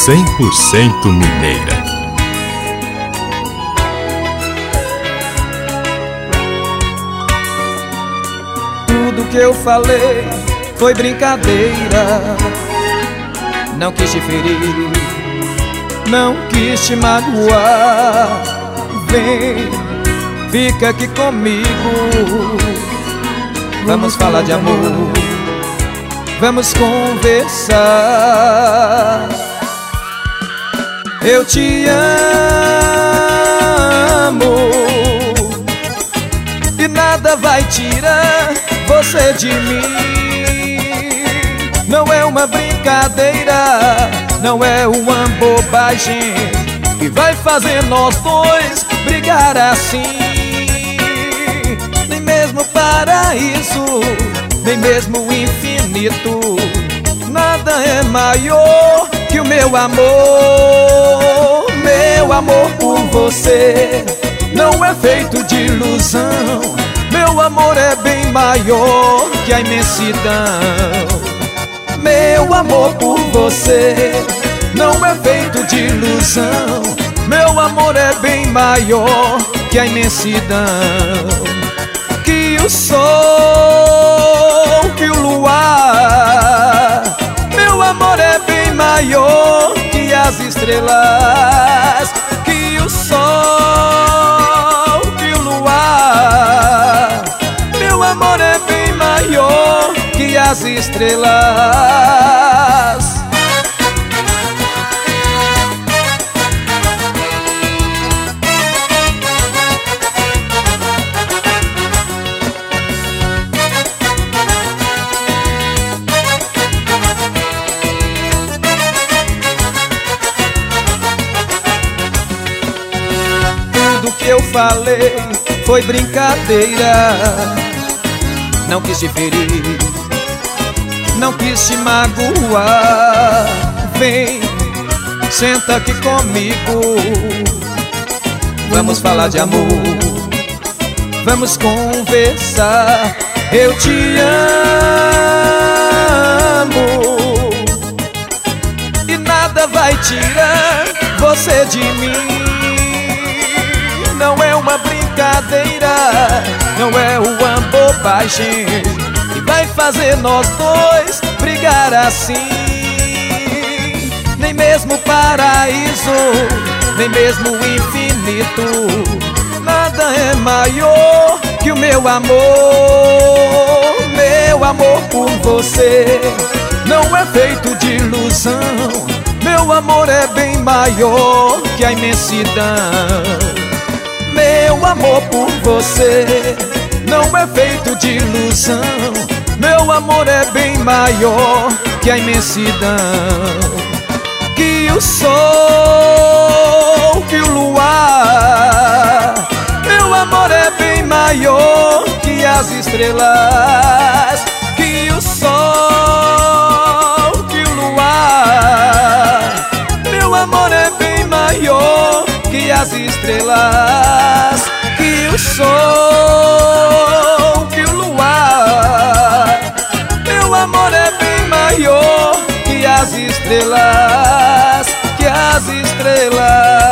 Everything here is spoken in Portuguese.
100% mineira. Tudo que eu falei foi brincadeira. Não quis te ferir, não quis te magoar. Vem, fica aqui comigo. Vamos falar de amor, vamos conversar. Eu te amo e nada vai tirar você de mim. Não é uma brincadeira, não é uma bobagem que vai fazer nós dois brigar assim. Nem mesmo o paraíso, nem mesmo o infinito, nada é maior que o meu amor. Meu amor por você não é feito de ilusão. Meu amor é bem maior que a imensidão. Meu amor por você não é feito de ilusão. Meu amor é bem maior que a imensidão. Que o sol, que o luar, meu amor é bem maior que as estrelas. Que o sol, que o luar, meu amor é bem maior que as estrelas. Tudo que eu falei foi brincadeira. Não quis te ferir, não quis te magoar. Vem, senta aqui comigo. Vamos falar de amor, vamos conversar. Eu te amo e nada vai tirar você de mim. Não é uma brincadeira, não é uma bobagem que vai fazer nós dois brigar assim. Nem mesmo o paraíso, nem mesmo o infinito, nada é maior que o meu amor. Meu amor por você não é feito de ilusão. Meu amor é bem maior que a imensidão. Meu amor por você não é feito de ilusão. Meu amor é bem maior que a imensidão. Que o sol, que o luar, meu amor é bem maior que as estrelas. Que o sol, que o luar, meu amor é bem maior que as estrelas. Que o sol, que o luar, meu amor é bem maior que as estrelas. Que as estrelas.